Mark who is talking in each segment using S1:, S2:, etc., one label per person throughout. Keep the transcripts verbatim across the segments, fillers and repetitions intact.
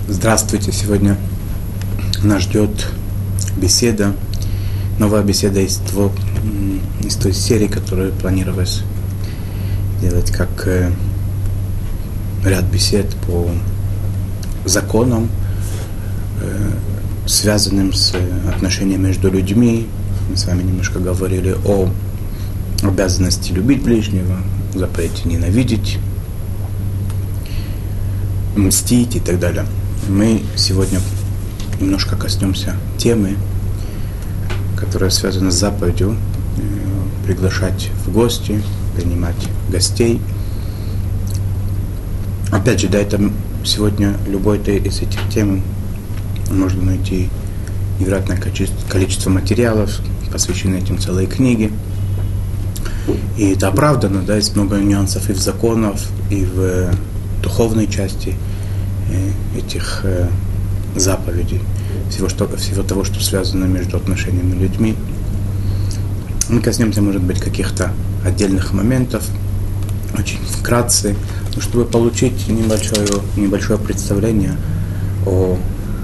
S1: Здравствуйте! Сегодня нас ждет беседа, новая беседа из, того, из той серии, которую планировалось делать как э, ряд бесед по законам, э, связанным с отношениями между людьми. Мы с вами немножко говорили о обязанности любить ближнего, запрете ненавидеть, мстить и так далее. Мы сегодня немножко коснемся темы, которая связана с заповедью э, приглашать в гости, принимать гостей. Опять же, да, это сегодня любой из этих тем можно найти невероятное количество материалов, посвященных этим целые книги. И это оправдано, да, есть много нюансов и в законах, и в духовной части этих э, заповедей, всего, что, всего того, что связано между отношениями людьми. Мы коснемся, может быть, каких-то отдельных моментов, очень вкратце, чтобы получить небольшое, небольшое представление о,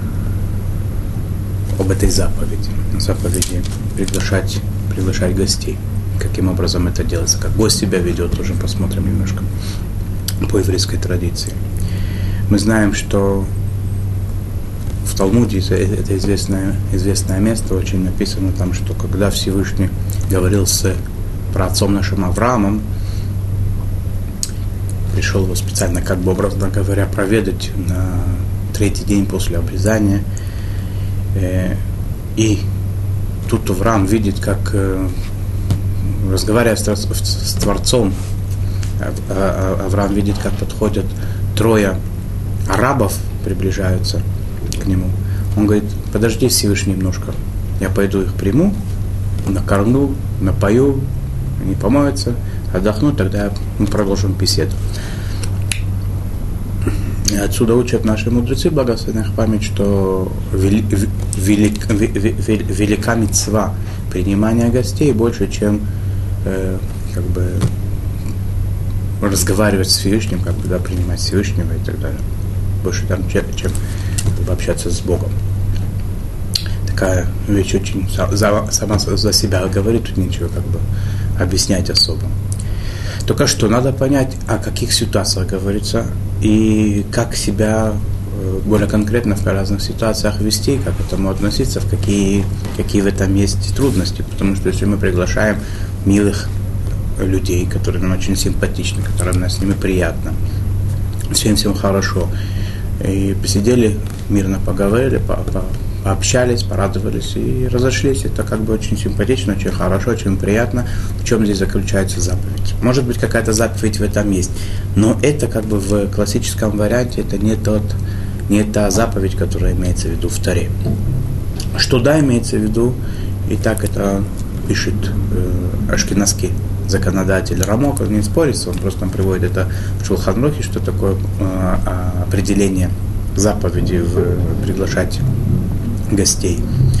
S1: об этой заповеди, заповеди приглашать, приглашать гостей. Каким образом это делается, как гость себя ведет, тоже посмотрим немножко по еврейской традиции. Мы знаем, что в Талмуде, это известное, известное место, очень написано там, что когда Всевышний говорил с праотцом нашим Авраамом, пришел его специально, как бы образно говоря, проведать на третий день после обрезания. И тут Авраам видит, как, разговаривая с Творцом, Авраам видит, как подходят трое арабов, приближаются к нему. Он говорит: подожди, Всевышний, немножко, я пойду их приму, накормлю, напою, они помоются, отдохнут, тогда мы продолжим беседу. И отсюда учат наши мудрецы, благословенная их память, что вели, велик, велик, велика мицва принимания гостей больше, чем э, как бы разговаривать с Всевышним, как бы, да, принимать Всевышнего и так далее. Больше там, чем, чем как бы, общаться с Богом. Такая вещь очень за, сама за себя говорит, тут нечего как бы объяснять особо. Только что надо понять, о каких ситуациях говорится, и как себя более конкретно в разных ситуациях вести, как к этому относиться, в какие, какие в этом есть трудности. Потому что если мы приглашаем милых людей, которые нам очень симпатичны, которым нам с ними приятно, всем всем хорошо, и посидели, мирно поговорили, по, по, пообщались, порадовались и разошлись. Это как бы очень симпатично, очень хорошо, очень приятно. В чем здесь заключается заповедь? Может быть, какая-то заповедь в этом есть, но это как бы в классическом варианте это не, тот, не та заповедь, которая имеется в виду в Торе. Что да, имеется в виду, и так это пишет э, ашкеназский законодатель Рамок, он не спорится, он просто там приводит это в Шулхан Арухе, что такое э, определение заповеди в, приглашать гостей.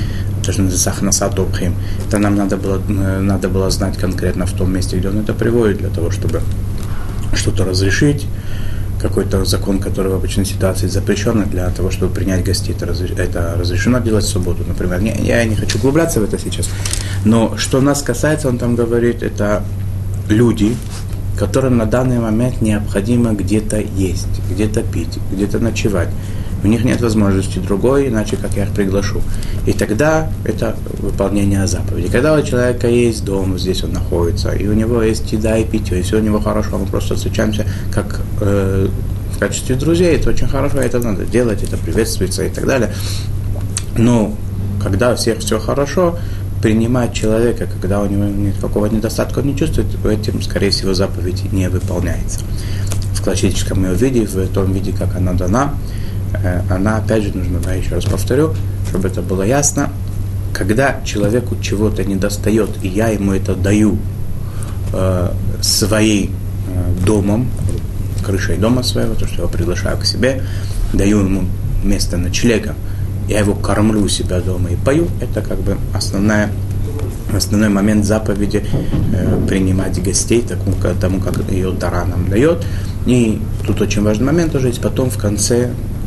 S1: Это нам надо было, надо было знать конкретно в том месте, где он это приводит, для того, чтобы что-то разрешить, какой-то закон, который в обычной ситуации запрещен, для того, чтобы принять гостей, это, разреш... это разрешено делать в субботу, например. Не, я не хочу углубляться в это сейчас, но что нас касается, он там говорит, это люди, которым на данный момент необходимо где-то есть, где-то пить, где-то ночевать. У них нет возможности другой, иначе как я их приглашу. И тогда это выполнение заповеди. Когда у человека есть дом, здесь он находится, и у него есть еда и питье, и все у него хорошо, мы просто встречаемся как э, в качестве друзей, это очень хорошо, это надо делать, это приветствуется и так далее. Но когда у всех все хорошо, принимать человека, когда у него никакого недостатка он не чувствует, этим, скорее всего, заповедь не выполняется. В классическом ее виде, в том виде, как она дана, она, опять же, нужно, да, еще раз повторю, чтобы это было ясно, когда человеку чего-то недостает, и я ему это даю э, своим э, домом, крышей дома своего, то, что я его приглашаю к себе, даю ему место ночлега, я его кормлю у себя дома и пою, это как бы основная, основной момент заповеди э, принимать гостей тому, тому, как ее Тора нам дает. И тут очень важный момент тоже есть, потом в конце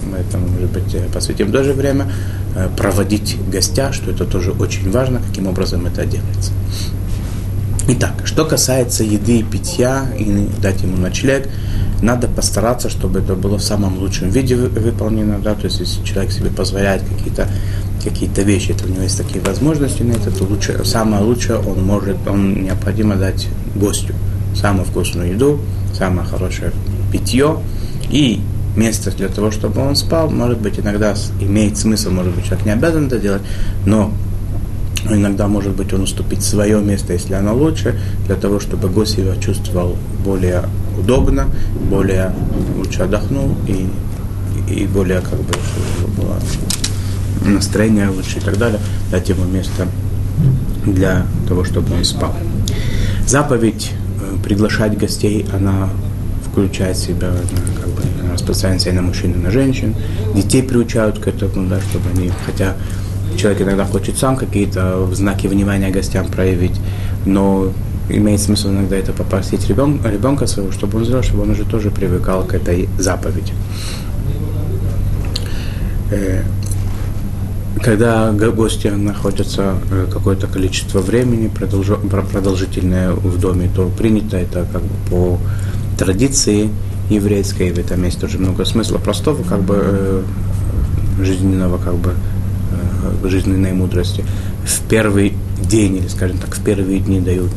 S1: мы этому, может быть, посвятим тоже время, проводить гостя, что это тоже очень важно, каким образом это делается. Итак, что касается еды и питья, и дать ему ночлег, надо постараться, чтобы это было в самом лучшем виде выполнено, да, то есть если человек себе позволяет какие-то какие-то вещи, это у него есть такие возможности на это, то лучше, самое лучшее он может, он необходимо дать гостю самую вкусную еду, самое хорошее питье и место для того, чтобы он спал. Может быть, иногда имеет смысл, может быть, человек не обязан это делать, но иногда, может быть, он уступить свое место, если оно лучше, для того, чтобы гость себя чувствовал более удобно, более лучше отдохнул и, и более, как бы, было настроение лучше и так далее, дать ему место для того, чтобы он спал. Заповедь э, приглашать гостей, она включает в себя, она, как бы, распространяется и на мужчин, и на женщин. Детей приучают к этому, да, чтобы они, хотя человек иногда хочет сам какие-то знаки внимания гостям проявить, но имеет смысл иногда это попросить ребенка, ребенка своего, чтобы он знал, чтобы он уже тоже привыкал к этой заповеди. Когда гости находятся какое-то количество времени, продолжительное в доме, то принято это как бы по традиции еврейской, в этом есть тоже много смысла простого, как бы жизненного, как бы жизненной мудрости. В первый день, или, скажем так, в первые дни дают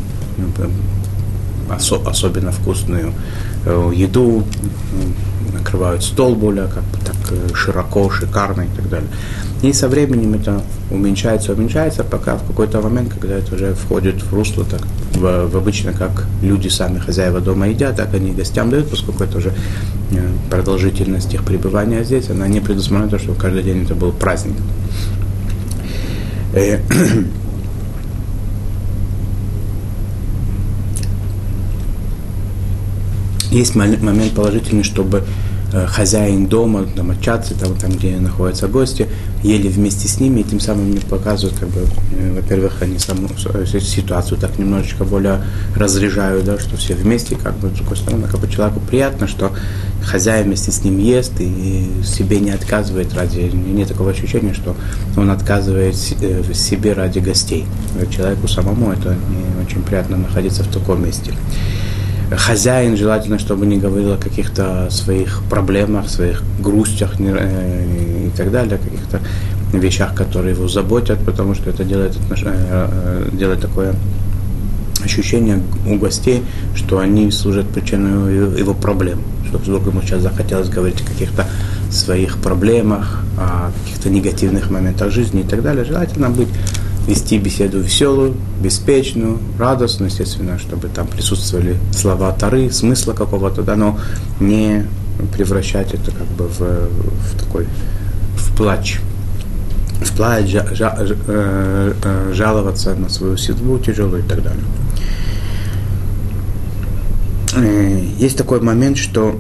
S1: осо- особенно вкусную еду, накрывают стол более как бы так широко, шикарно и так далее. И со временем это уменьшается, уменьшается, пока в какой-то момент, когда это уже входит в русло, так в, в обычно как люди сами, хозяева дома едят, так они гостям дают, поскольку это уже продолжительность их пребывания здесь, она не предусматривает то, что каждый день это был праздник. Есть момент положительный, чтобы хозяин дома, домочадцы, там, там, где находятся гости, ели вместе с ними, и тем самым мне показывают, как бы, во-первых, они саму ситуацию так немножечко более разряжают, да, что все вместе, как бы, с другой стороны, как бы человеку приятно, что хозяин вместе с ним ест и себе не отказывает ради, нет такого ощущения, что он отказывает себе ради гостей. Человеку самому это не очень приятно находиться в таком месте. Хозяин желательно, чтобы не говорил о каких-то своих проблемах, своих грустях и так далее, о каких-то вещах, которые его заботят, потому что это делает, делает такое ощущение у гостей, что они служат причиной его проблем. Что вдруг ему сейчас захотелось говорить о каких-то своих проблемах, о каких-то негативных моментах жизни и так далее. Желательно быть вести беседу веселую, беспечную, радостную, естественно, чтобы там присутствовали слова Торы, смысла какого-то, да, но не превращать это как бы в, в такой, в плач. В плач, жа, жа, э, э, жаловаться на свою судьбу тяжелую и так далее. Э, есть такой момент, что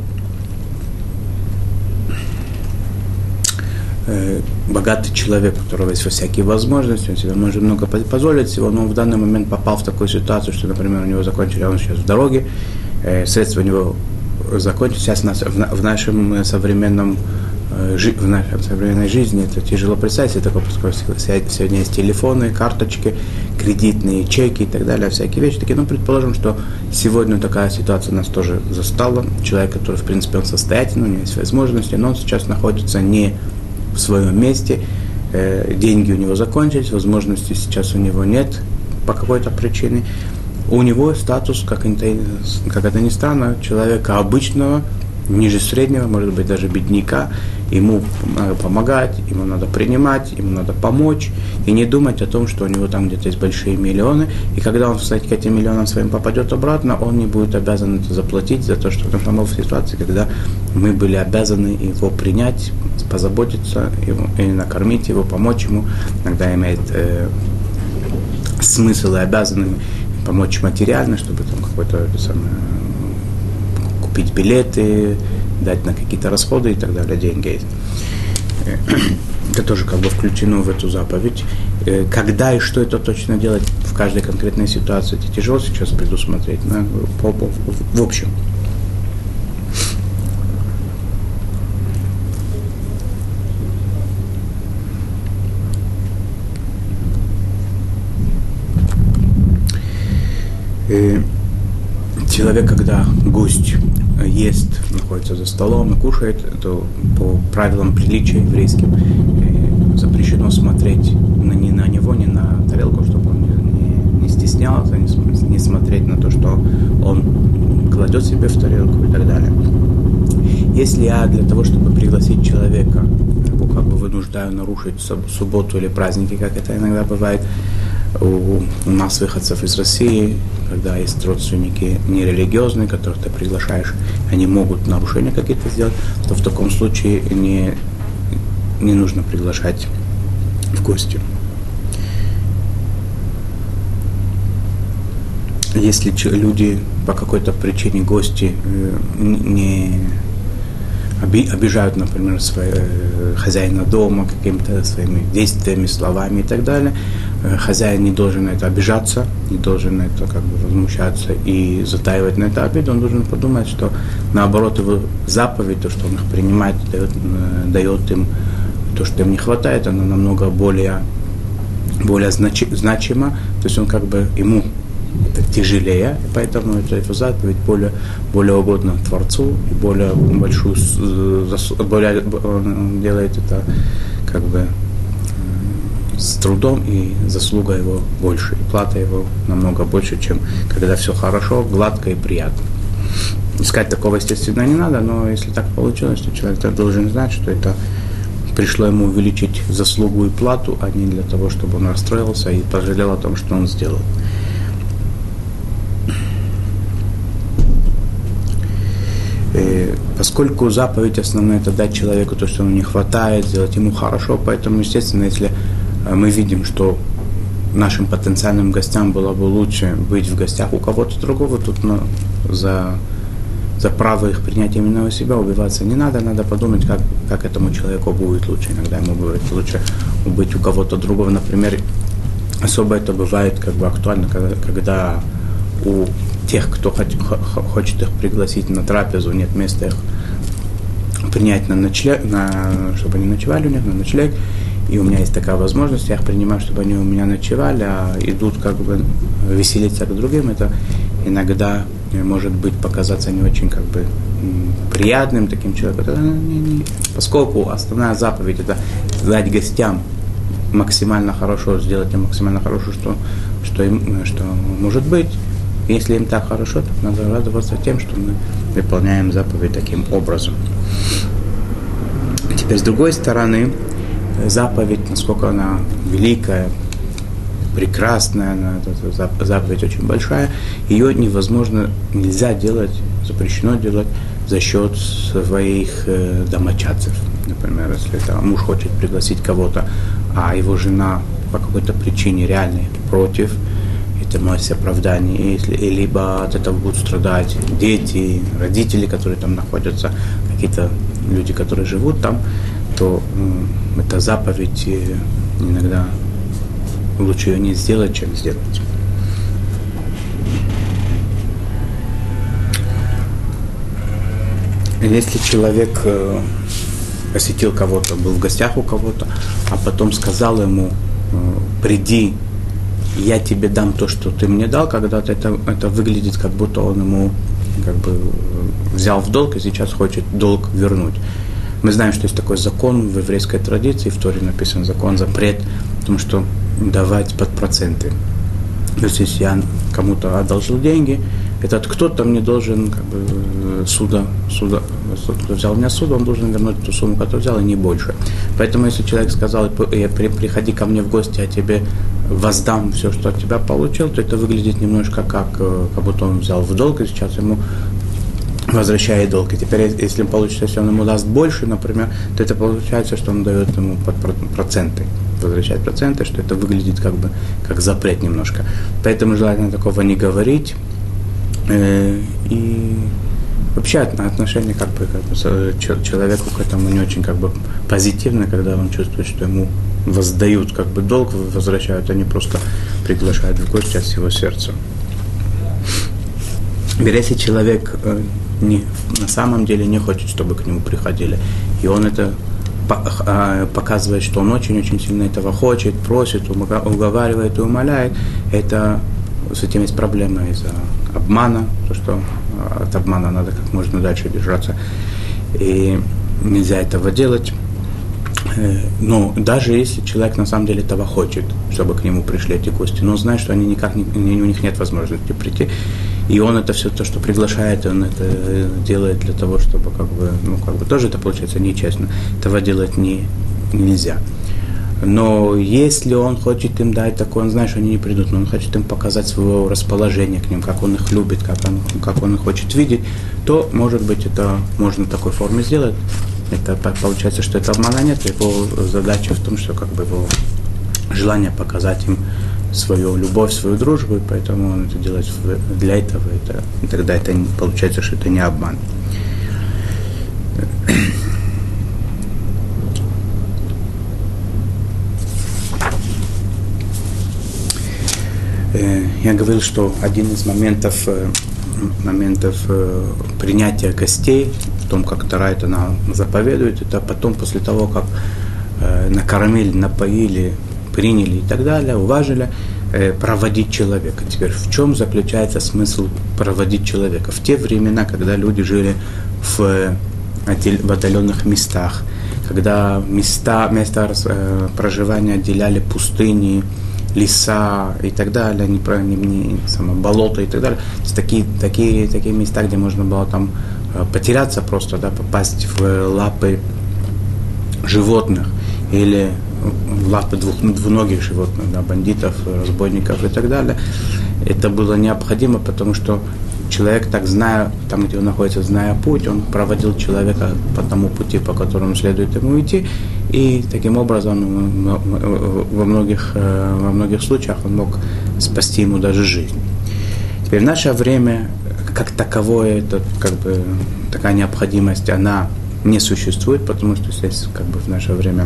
S1: богатый человек, у которого есть всякие возможности, он себе может много позволить всего, но он в данный момент попал в такую ситуацию, что, например, у него закончили, он сейчас в дороге, э, средства у него закончились. Сейчас нас, в, в нашем современном э, жи, в нашей современной жизни это тяжело представить, это такое, поскольку сегодня есть телефоны, карточки, кредитные чеки и так далее, всякие вещи такие. Ну, предположим, что сегодня такая ситуация нас тоже застала. Человек, который, в принципе, он состоятельный, у него есть возможности, но он сейчас находится не в своем месте, э, деньги у него закончились, возможностей сейчас у него нет по какой-то причине. У него статус, как это, как это ни странно, человека обычного, ниже среднего, может быть, даже бедняка. Ему надо помогать, ему надо принимать, ему надо помочь, и не думать о том, что у него там где-то есть большие миллионы, и когда он, кстати, к этим миллионам своим попадет обратно, он не будет обязан это заплатить за то, что он был в ситуации, когда мы были обязаны его принять, позаботиться его, и накормить его, помочь ему. Иногда имеет э, смысл и обязаны помочь материально, чтобы там какой-то самое, купить билеты, дать на какие-то расходы и так далее, деньги есть. Это тоже как бы включено в эту заповедь. Когда и что это точно делать в каждой конкретной ситуации, это тяжело сейчас предусмотреть, но по, по, в общем. человек, когда гость ест, находится за столом и кушает, то по правилам приличия еврейским запрещено смотреть на, ни на него, ни на тарелку, чтобы он не, не, не стеснялся, не, не смотреть на то, что он кладет себе в тарелку и так далее. Если я для того, чтобы пригласить человека, его как бы вынуждаю нарушить субботу или праздники, как это иногда бывает у, у нас, выходцев из России, когда есть родственники нерелигиозные, которых ты приглашаешь, они могут нарушения какие-то сделать, то в таком случае не, не нужно приглашать в гости. Если люди по какой-то причине, гости, не обижают, например, своего хозяина дома какими-то своими действиями, словами и так далее, хозяин не должен на это обижаться, не должен на это как бы возмущаться и затаивать на это обиду. Он должен подумать, что наоборот его заповедь, то, что он их принимает, дает, дает им то, что им не хватает, оно намного более, более значи, значимо. То есть он как бы ему это тяжелее, и поэтому это, эту заповедь более, более угодно Творцу и более большую, более, он делает это как бы с трудом, и заслуга его больше, и плата его намного больше, чем когда все хорошо, гладко и приятно. Искать такого, естественно, не надо, но если так получилось, то человек должен знать, что это пришло ему увеличить заслугу и плату, а не для того, чтобы он расстроился и пожалел о том, что он сделал. И поскольку заповедь основная – это дать человеку то, что ему не хватает, сделать ему хорошо, поэтому, естественно, если мы видим, что нашим потенциальным гостям было бы лучше быть в гостях у кого-то другого, тут ну, за, за право их принять именно у себя убиваться не надо, надо подумать, как, как этому человеку будет лучше. Иногда ему будет лучше быть у кого-то другого. Например, особо это бывает как бы актуально, когда, когда у тех, кто хочет их пригласить на трапезу, нет места их принять на ночлег, на, чтобы они ночевали у них, на ночлег. И у меня есть такая возможность, я их принимаю, чтобы они у меня ночевали, а идут как бы веселиться к другим. Это иногда может быть показаться не очень как бы приятным таким человеком. Это не, не, поскольку основная заповедь – это дать гостям максимально хорошо, сделать им максимально хорошо, что, что, им, что может быть. Если им так хорошо, то надо радоваться тем, что мы выполняем заповедь таким образом. Теперь, с другой стороны, заповедь, насколько она великая, прекрасная, она, эта заповедь очень большая, ее невозможно, нельзя делать, запрещено делать за счет своих э, домочадцев. Например, если это муж хочет пригласить кого-то, а его жена по какой-то причине реально против, это может оправдание, если, либо от этого будут страдать дети, родители, которые там находятся, какие-то люди, которые живут там, то э, эта заповедь э, иногда лучше ее не сделать, чем сделать. Если человек э, посетил кого-то, был в гостях у кого-то, а потом сказал ему, э, приди, я тебе дам то, что ты мне дал когда-то, это, это выглядит, как будто он ему как бы взял в долг и сейчас хочет долг вернуть. Мы знаем, что есть такой закон в еврейской традиции, в Торе написан закон, запрет, потому что давать под проценты. То есть, если я кому-то одолжил деньги, этот кто-то мне должен, как бы, суда, суда, кто взял у меня суда, он должен вернуть ту сумму, которую взял, и не больше. Поэтому, если человек сказал, приходи ко мне в гости, я тебе воздам все, что от тебя получил, то это выглядит немножко как, как будто он взял в долг, и сейчас ему возвращает долг. И теперь, если получится, если он ему даст больше, например, то это получается, что он дает ему под проценты, возвращает проценты, что это выглядит как бы как запрет немножко. Поэтому желательно такого не говорить. Э, и вообще отношение как бы, как бы человеку к этому не очень как бы позитивно, когда он чувствует, что ему воздают как бы долг, возвращают, они просто приглашают в гости от всего сердца. Если человек э, не, на самом деле не хочет, чтобы к нему приходили, и он это по, э, показывает, что он очень-очень сильно этого хочет, просит, уговаривает и умоляет, это с этим есть проблема из-за обмана, то, что от обмана надо как можно дальше держаться, и нельзя этого делать. Но даже если человек на самом деле этого хочет, чтобы к нему пришли эти гости, но он знает, что они никак не, у них нет возможности прийти, и он это все то, что приглашает, он это делает для того, чтобы как бы, ну как бы тоже это получается нечестно, этого делать не, нельзя. Но если он хочет им дать такое, он знает, что они не придут, но он хочет им показать свое расположение к ним, как он их любит, как он, как он их хочет видеть, то, может быть, это можно в такой форме сделать. Это получается, что это обмана нет, его задача в том, что как бы его желание показать им свою любовь, свою дружбу, и поэтому он это делает для этого, это, и тогда это не, получается, что это не обман. Я говорил, что один из моментов, моментов принятия гостей, в том, как Тора это нам заповедует, это потом, после того, как накормили, напоили, приняли и так далее, уважили, проводить человека. Теперь в чем заключается смысл проводить человека? В те времена, когда люди жили в, в отдаленных местах, когда места, места проживания отделяли пустыни, леса и так далее, не, не, не, само, болото и так далее. То есть такие, такие, такие места, где можно было там потеряться просто, да, попасть в лапы животных или в лапы двух, двуногих животных, да, бандитов, разбойников и так далее. Это было необходимо, потому что человек, так зная, там, где он находится, зная путь, он проводил человека по тому пути, по которому следует ему идти, и таким образом во многих, во многих случаях он мог спасти ему даже жизнь. Теперь в наше время, как таковое, это, как бы, такая необходимость, она не существует, потому что здесь как бы, в наше время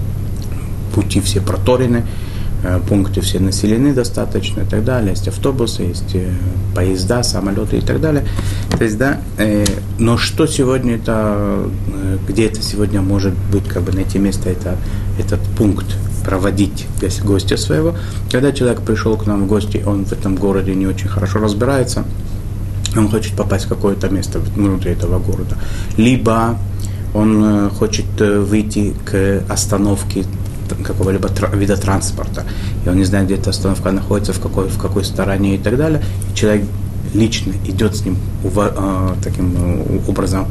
S1: пути все проторены, пункты все населены достаточно и так далее, есть автобусы, есть поезда, самолеты и так далее. То есть, да, э, но что сегодня это, где это сегодня может быть, как бы найти место, это, этот пункт проводить гостя своего. Когда человек пришел к нам в гости, он в этом городе не очень хорошо разбирается, он хочет попасть в какое-то место внутри этого города. Либо он хочет выйти к остановке какого-либо вида транспорта, и он не знает, где эта остановка находится, в какой, в какой стороне и так далее. И человек лично идет с ним ува, таким образом,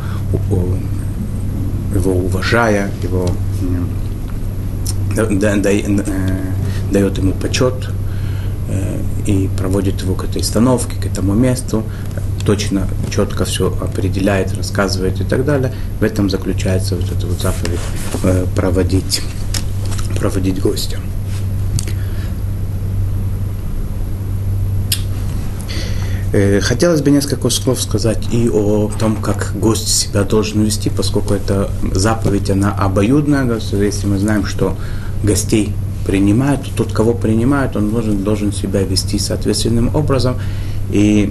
S1: его уважая, его да, да, да, дает ему почет и проводит его к этой остановке, к этому месту, точно, четко все определяет, рассказывает и так далее. В этом заключается вот эта вот заповедь проводить проводить гостя. Хотелось бы несколько слов сказать и о том, как гость себя должен вести, поскольку эта заповедь, она обоюдная. Если мы знаем, что гостей принимают, то тот, кого принимают, он должен, должен себя вести соответственным образом. И,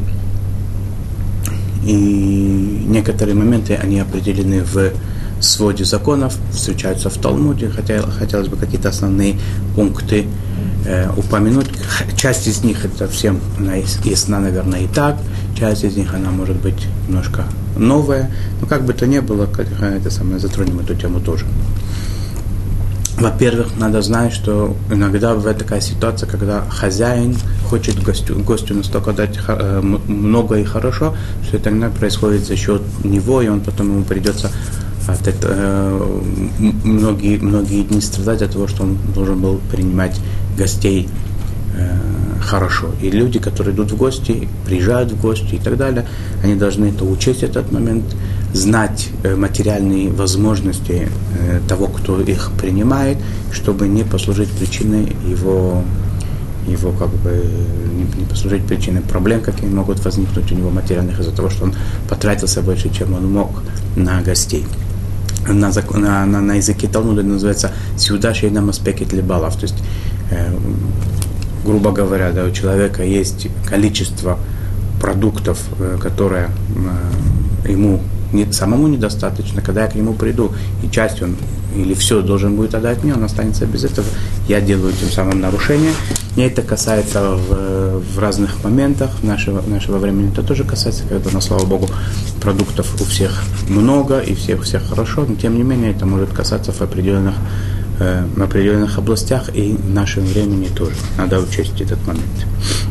S1: и некоторые моменты, они определены в своде законов, встречаются в Талмуде, хотя хотелось бы какие-то основные пункты э, упомянуть. Часть из них это всем она ясна, наверное, и так, часть из них она может быть немножко новая, но как бы то ни было, это самое, затронем эту тему тоже. Во-первых, надо знать, что иногда бывает такая ситуация, когда хозяин хочет гостю, гостю настолько дать э, много и хорошо, что это иногда происходит за счет него, и он потом ему придется от этого, э, многие, многие дни страдать от того, что он должен был принимать гостей э, хорошо. И люди, которые идут в гости, приезжают в гости и так далее, они должны это учесть, этот момент, знать э, материальные возможности э, того, кто их принимает, чтобы не послужить причиной его, его как бы, не, не послужить причиной проблем, какие могут возникнуть у него материальных из-за того, что он потратился больше, чем он мог на гостей. На, на, на, на языке Талмуда называется «сюда шейнам аспекет либалав», то есть, э, грубо говоря, да, у человека есть количество продуктов, э, которые э, ему не, самому недостаточно, когда я к нему приду, и часть он или все должен будет отдать мне, он останется без этого, я делаю тем самым нарушение. И это касается в, в разных моментах нашего, нашего времени, это тоже касается, когда, ну, слава Богу, продуктов у всех много, и всех, всех хорошо, но тем не менее это может касаться в определенных, э, в определенных областях, и в нашем времени тоже. Надо учесть этот момент.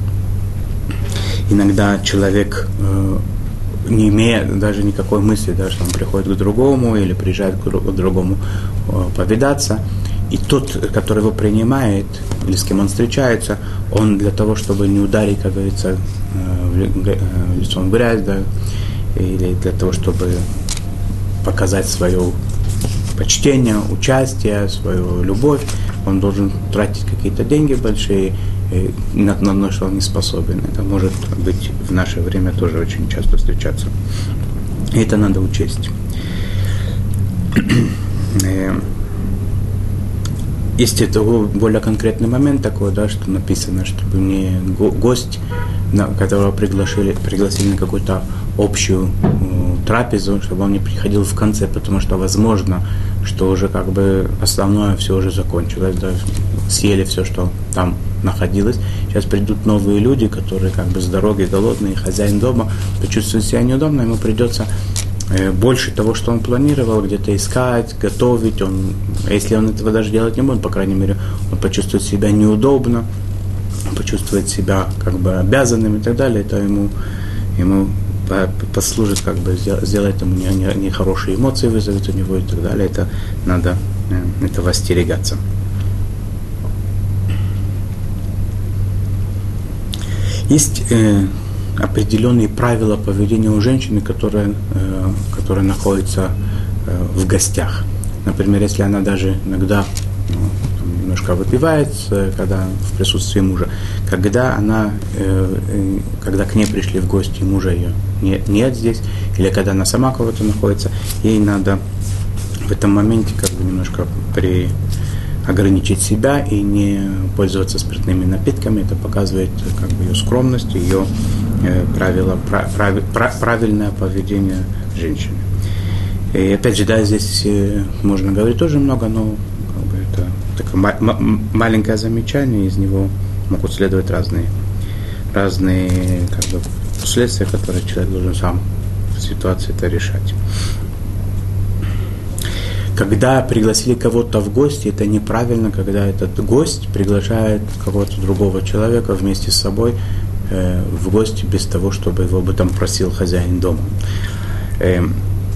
S1: Иногда человек, э, не имея даже никакой мысли, да, что он приходит к другому или приезжает к другому э, повидаться, и тот, который его принимает, или с кем он встречается, он для того, чтобы не ударить, как говорится, э, лицом в грязь, да, или для того, чтобы показать свое почтение, участие, свою любовь, он должен тратить какие-то деньги большие, на, на что он не способен. Это может быть в наше время тоже очень часто встречаться. И это надо учесть. Есть это более конкретный момент такой, да, что написано, чтобы не гость, которого пригласили, пригласили на какую-то общую трапезу, чтобы он не приходил в конце, потому что возможно, что уже как бы основное все уже закончилось, да, съели все, что там находилось. Сейчас придут новые люди, которые как бы с дороги голодные, хозяин дома почувствует себя неудобно, ему придется э, больше того, что он планировал, где-то искать, готовить. Он, если он этого даже делать не будет, по крайней мере, он почувствует себя неудобно, почувствует себя как бы обязанным и так далее. Это ему, ему послужит, как бы сделать ему нехорошие эмоции, вызовет у него и так далее. Это надо э, этого остерегаться. Есть э, определенные правила поведения у женщины, которая, э, которая находится э, в гостях. Например, если она даже иногда ну, там, немножко выпивает, э, когда в присутствии мужа, когда она, э, э, когда к ней пришли в гости, мужа ее нет, нет здесь, или когда она сама кого-то находится, ей надо в этом моменте как бы немножко при ограничить себя и не пользоваться спиртными напитками. Это показывает как бы ее скромность, ее э, правила, прав, прав, правильное поведение женщины. И опять же, да, здесь э, можно говорить тоже много, но как бы, это такое ма- м- маленькое замечание, из него могут следовать разные, разные как бы, последствия, которые человек должен сам в ситуации это решать. Когда пригласили кого-то в гости, это неправильно, когда этот гость приглашает кого-то другого человека вместе с собой э, в гости без того, чтобы его об этом просил хозяин дома. Э,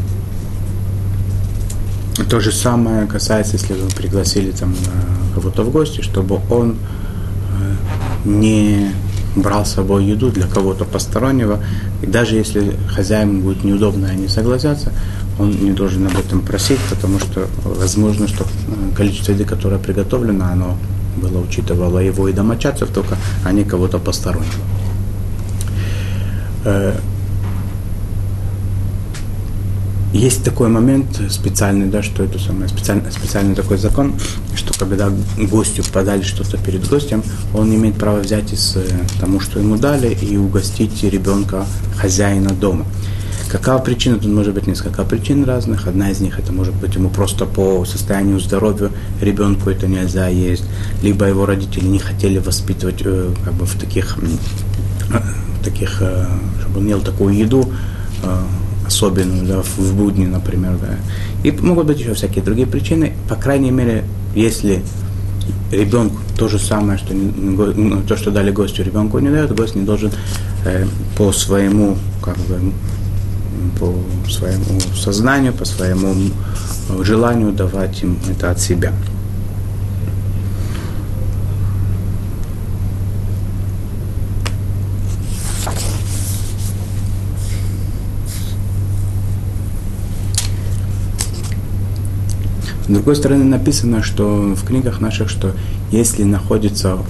S1: то же самое касается, если вы пригласили там, кого-то в гости, чтобы он э, не брал с собой еду для кого-то постороннего, и даже если хозяину будет неудобно и они согласятся, он не должен об этом просить, потому что возможно, что количество еды, которое приготовлено, оно было учитывало его и домочадцев, только а не кого-то постороннего. Есть такой момент специальный, да, что это самое, специальный, специальный такой закон, что когда гостю подали что-то перед гостем, он имеет право взять из того, что ему дали, и угостить ребенка хозяина дома. Какова причина? Тут может быть несколько причин разных. Одна из них это может быть ему просто по состоянию здоровья ребенку это нельзя есть, либо его родители не хотели воспитывать э, как бы в таких, э, таких э, чтобы он ел такую еду э, особенную, да, в будни, например, да. И могут быть еще всякие другие причины. По крайней мере, если ребенку то же самое, что не, то, что дали гостю, ребенку не дают, гость не должен э, по своему как бы по своему сознанию, по своему желанию давать им это от себя. С другой стороны, написано, что в книгах наших, что если находится у,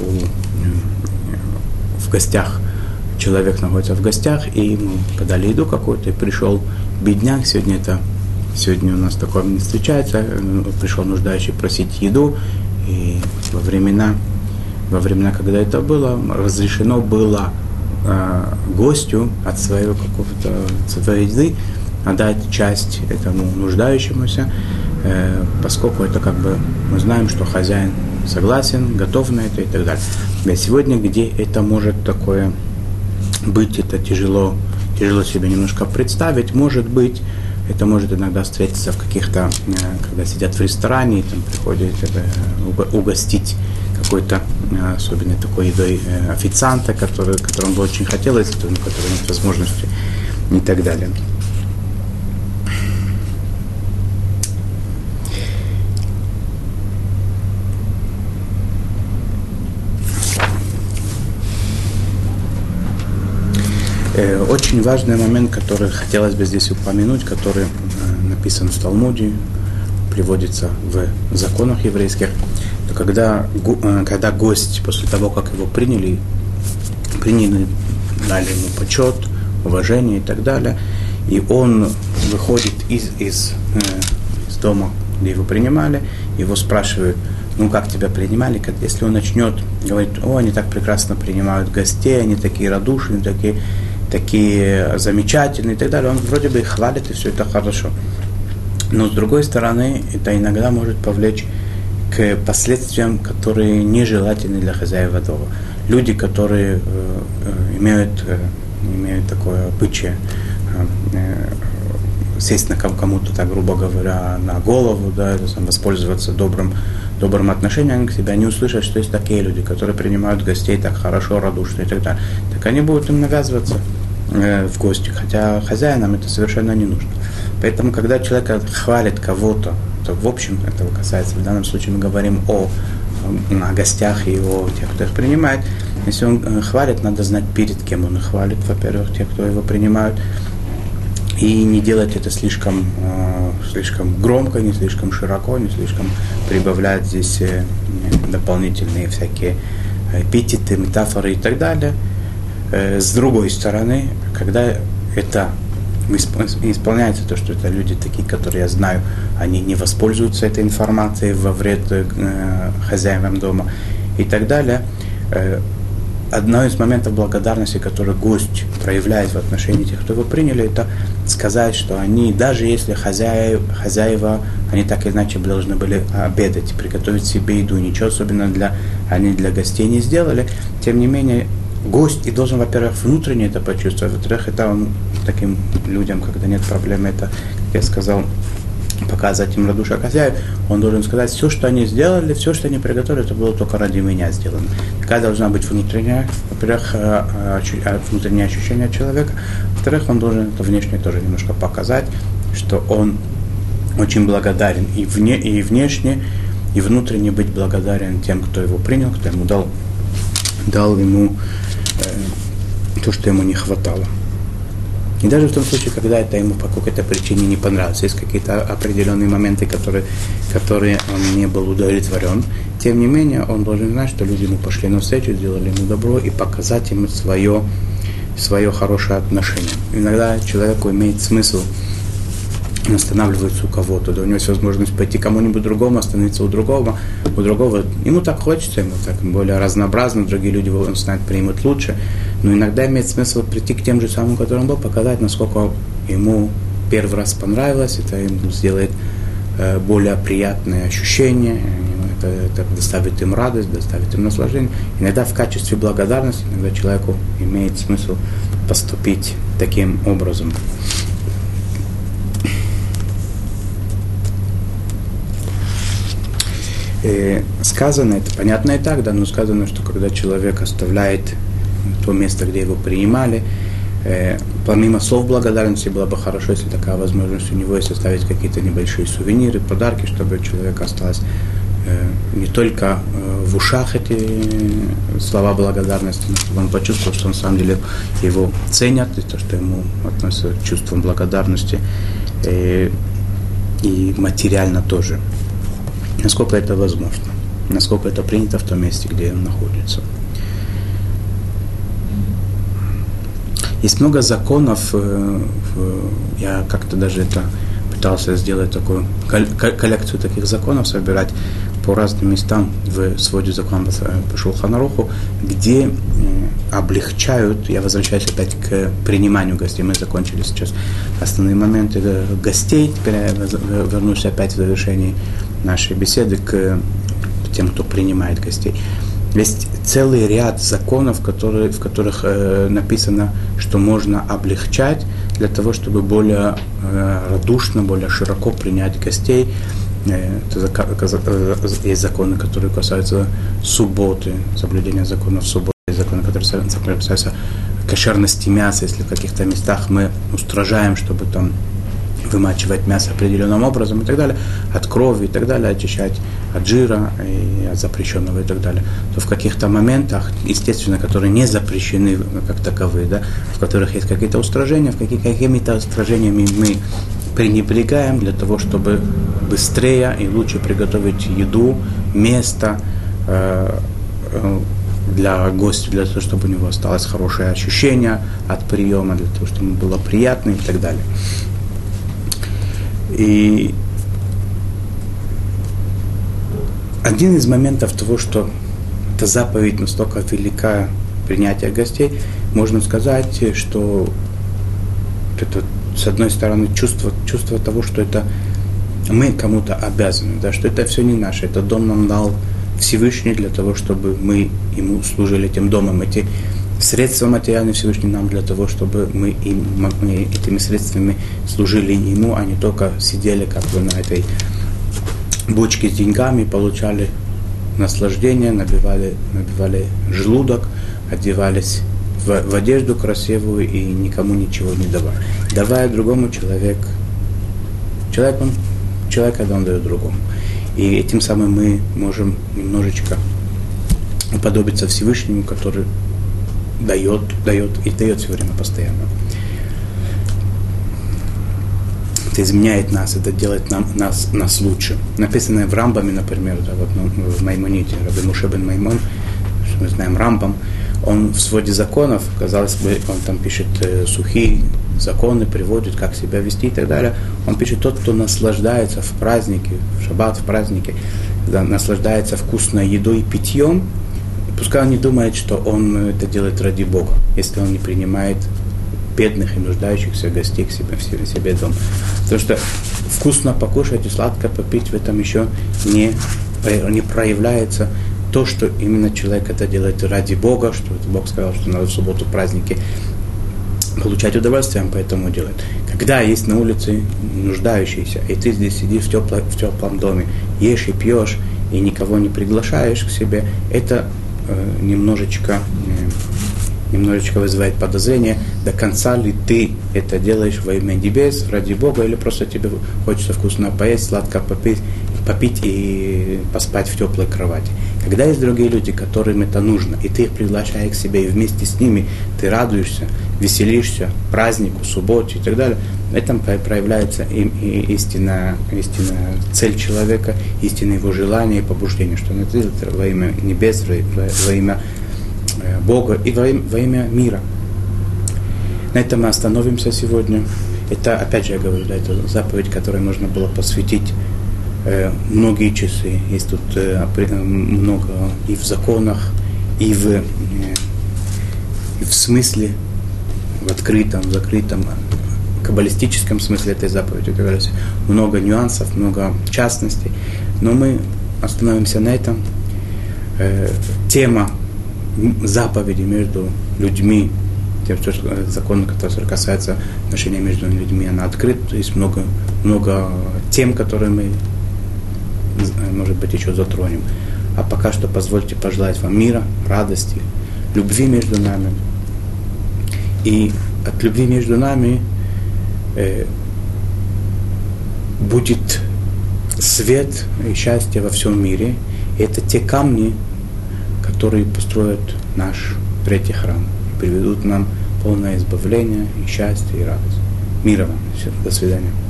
S1: в гостях, человек находится в гостях, и ему подали еду какую-то, и пришел бедняк, сегодня это, сегодня у нас такое не встречается, пришел нуждающий просить еду, и во времена, во времена, когда это было, разрешено было э, гостю от своего какого-то, от своей еды отдать часть этому нуждающемуся, поскольку это как бы мы знаем, что хозяин согласен, готов на это и так далее. А сегодня, где это может такое быть, это тяжело, тяжело себе немножко представить, может быть, это может иногда встретиться в каких-то, когда сидят в ресторане, и там приходят угостить какой-то особенной такой едой официанта, который, которому бы очень хотелось, у которого нет возможности и так далее. Очень важный момент, который хотелось бы здесь упомянуть, который написан в Талмуде, приводится в законах еврейских, то когда, когда гость, после того, как его приняли, приняли, дали ему почет, уважение и так далее, и он выходит из, из, из дома, где его принимали, его спрашивают, ну как тебя принимали, если он начнет говорить, о, они так прекрасно принимают гостей, они такие радушные, такие, такие замечательные и так далее, он вроде бы их хвалит, и все это хорошо. Но с другой стороны, это иногда может повлечь к последствиям, которые нежелательны для хозяева дома. Люди, которые э, э, имеют, э, имеют такое обычай э, сесть на кому-то, так грубо говоря, на голову, да, воспользоваться добрым, добрым отношением к себе, они услышат, что есть такие люди, которые принимают гостей так хорошо, радушно и так далее. Так они будут им навязываться э, в гости, хотя хозяинам это совершенно не нужно. Поэтому, когда человек хвалит кого-то, то в общем этого касается, в данном случае мы говорим о, о гостях и о тех, кто их принимает. Если он хвалит, надо знать, перед кем он их хвалит, во-первых, те, кто его принимают, и не делать это слишком, э, слишком громко, не слишком широко, не слишком прибавлять здесь э, дополнительные всякие эпитеты, метафоры и так далее. Э, с другой стороны, когда это исполняется то, что это люди такие, которые я знаю, они не воспользуются этой информацией во вред э, хозяевам дома и так далее. Э, одно из моментов благодарности, который гость проявляет в отношении тех, кто его приняли, это сказать, что они, даже если хозяев, хозяева, они так или иначе должны были обедать, приготовить себе еду, ничего особенного для, они для гостей не сделали, тем не менее, гость и должен, во-первых, внутренне это почувствовать, во-вторых, это он, таким людям, когда нет проблемы, это, как я сказал, показать им радушие хозяев, он должен сказать, все, что они сделали, все, что они приготовили, это было только ради меня сделано. Такая должна быть внутренняя, во-первых, внутреннее ощущение человека, во-вторых, он должен это внешне тоже немножко показать, что он очень благодарен и, вне, и внешне, и внутренне быть благодарен тем, кто его принял, кто ему дал, дал ему э, то, что ему не хватало. И даже в том случае, когда это ему по какой-то причине не понравилось, есть какие-то определенные моменты, которые, которые он не был удовлетворен, тем не менее, он должен знать, что люди ему пошли навстречу, сделали ему добро и показать ему свое, свое хорошее отношение. Иногда человеку имеет смысл останавливаться у кого-то, да, у него есть возможность пойти кому-нибудь другому, остановиться у другого, у другого, ему так хочется, ему так более разнообразно, другие люди его, он знает, примут лучше, но иногда имеет смысл прийти к тем же самым, которым был, показать, насколько ему первый раз понравилось, это ему сделает э, более приятное ощущение, это, это доставит им радость, доставит им наслаждение. Иногда в качестве благодарности, иногда человеку имеет смысл поступить таким образом. И сказано, это понятно и так, да, но сказано, что когда человек оставляет то место, где его принимали, э, помимо слов благодарности, было бы хорошо, если такая возможность у него есть, оставить какие-то небольшие сувениры, подарки, чтобы у человека осталось э, не только э, в ушах эти э, слова благодарности, но чтобы он почувствовал, что на самом деле его ценят, и то, что ему относятся к чувствам благодарности, э, и материально тоже. Насколько это возможно, насколько это принято в том месте, где он находится. Есть много законов, я как-то даже это пытался сделать такую коллекцию таких законов, собирать по разным местам в своде законов по Шулхан Аруху, где облегчают, я возвращаюсь опять к приниманию гостей, мы закончили сейчас основные моменты гостей, теперь я вернусь опять в завершении нашей беседы к тем, кто принимает гостей. Есть целый ряд законов, которые, в которых э, написано, что можно облегчать для того, чтобы более э, радушно, более широко принять гостей. Э, это, есть законы, которые касаются субботы, соблюдения законов субботы, есть законы, которые касаются кошерности мяса, если в каких-то местах мы устражаем, чтобы там вымачивать мясо определенным образом и так далее, от крови и так далее, очищать от жира и от запрещенного и так далее, то в каких-то моментах, естественно, которые не запрещены как таковые, да, в которых есть какие-то устражения, в каких, какими-то устражениями мы пренебрегаем для того, чтобы быстрее и лучше приготовить еду, место э, э, для гостя, для того, чтобы у него осталось хорошее ощущение от приема, для того, чтобы ему было приятно и так далее. И один из моментов того, что эта заповедь настолько велика, принятие гостей, можно сказать, что это, с одной стороны, чувство, чувство того, что это мы кому-то обязаны, да, что это все не наше, это дом нам дал Всевышний для того, чтобы мы ему служили этим домом, эти средства материальные Всевышний нам для того, чтобы мы, им, мы этими средствами служили ему, а не только сидели как бы на этой бочке с деньгами, получали наслаждение, набивали, набивали желудок, одевались в, в одежду красивую и никому ничего не давали. Давая другому человек, человек он, человек, когда он дает другому. И этим самым мы можем немножечко уподобиться Всевышнему, который дает, дает и дает все время постоянно. Это изменяет нас, это делает нам, нас, нас лучше. Написано в Рамбаме, например, да, вот, ну, в Маймоните, Раби Моше бен Маймон, что мы знаем Рамбам, он в своде законов, казалось бы, он там пишет э, сухие законы, приводит, как себя вести и так далее. Он пишет, тот, кто наслаждается в празднике, в шаббат, в празднике, да, наслаждается вкусной едой и питьем, пускай он не думает, что он это делает ради Бога, если он не принимает бедных и нуждающихся гостей к себе, в себе дом. Потому что вкусно покушать и сладко попить в этом еще не, не проявляется то, что именно человек это делает ради Бога, что Бог сказал, что надо в субботу праздники получать удовольствие, он поэтому делает. Когда есть на улице нуждающиеся, и ты здесь сидишь в, тепло, в теплом доме, ешь и пьешь, и никого не приглашаешь к себе, это э, немножечко, э, немножечко вызывает подозрение, до конца ли ты это делаешь во имя небес, ради Бога, или просто тебе хочется вкусно поесть, сладко попить, попить и поспать в теплой кровати. Когда есть другие люди, которым это нужно, и ты их приглашаешь к себе, и вместе с ними ты радуешься, веселишься празднику, субботе и так далее, в этом проявляется и, и истинная, истинная цель человека, истинное его желание и побуждение, что он это делает во имя небес, во, во имя Бога и во имя, во имя мира. На этом мы остановимся сегодня. Это, опять же, я говорю, да, это заповедь, которой можно было посвятить э, многие часы. Есть тут э, много и в законах, и в, э, и в смысле, в открытом, в закрытом, каббалистическом смысле этой заповеди. Как говорится, много нюансов, много частностей. Но мы остановимся на этом. Э, тема заповеди между людьми, тем, что закон, который касается отношений между людьми, она открыта. Есть много, много тем, которые мы, может быть, еще затронем. А пока что позвольте пожелать вам мира, радости, любви между нами. И от любви между нами э, будет свет и счастье во всем мире. И это те камни, которые построят наш третий храм и приведут нам полное избавление, и счастье, и радость. Мира вам. До свидания.